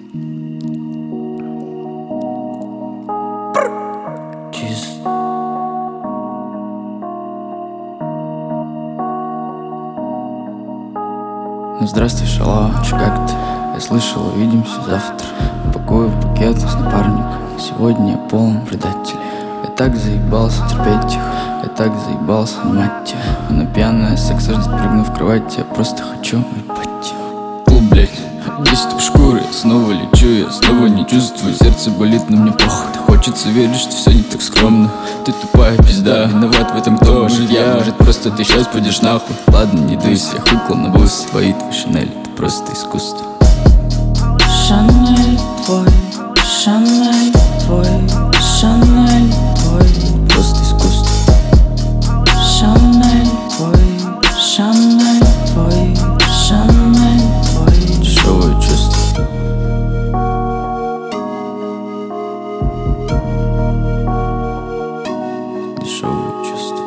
Ну здравствуй, шалава, чё как ты? Я слышал, увидимся завтра. Пакую в пакет с напарником. Сегодня я полон предателей. Я так заебался терпеть их. Я так заебался мать тебя. Она пьяная, секс ждет, прыгну в кровать. Я просто хочу ебать. Клуб, блядь, 10 в шкуре. Снова лечу, я снова не чувствую. Сердце болит, но мне похуй. Хочется верить, что все не так скромно. Ты тупая пизда, виноват в этом кто? Может я, может просто ты сейчас пойдешь нахуй. Ладно, не дуйся, я хуй клоунобус. Твои, твой Шанель, это просто искусство. Шанель твой, Шанель твой, Шанель твой, просто искусство. Шанель твой, Шанель твой, Шанель твой. Дешевое чувство. Дешевое чувство.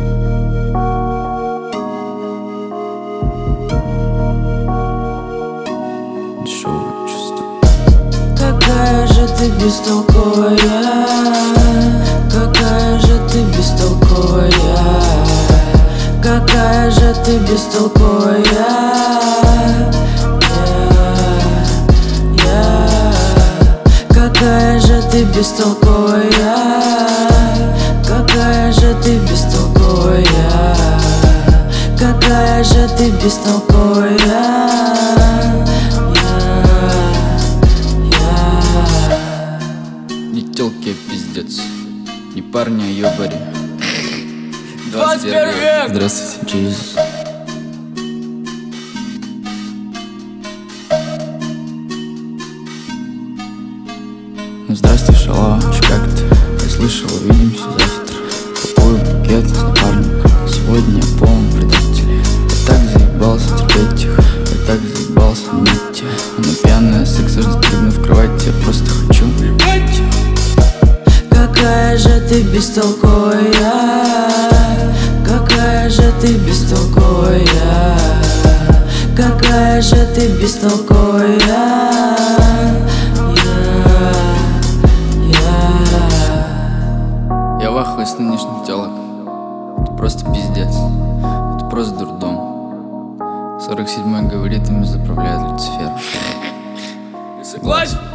Дешевое чувство. Какая же ты бестолковая, какая же ты бестолковая, какая же ты бестолковая. Какая же ты бестолковая, какая же ты бестолковая, какая же ты бестолковая. Не тёлки, а пиздец. Не парня, а ёбари. 21 век! Здравствуйте, Джизус. Ну здравствуй, шалава, чё как ты? Я слышал, увидимся завтра. Пакую пакет с напарником. Сегодня я полон предателей. Я так заебался терпеть их. Я так заебался мать тебя. Она пьяная, секс ждет, прыгну в кровать. Я просто хочу ебать. Какая же ты бестолковая, какая же ты бестолковая, какая же ты бестолковая. Я в ахуе с нынешних телок. Это просто пиздец. Это просто дурдом. 47-й говорит, ими заправляет Люцифер. Согласен?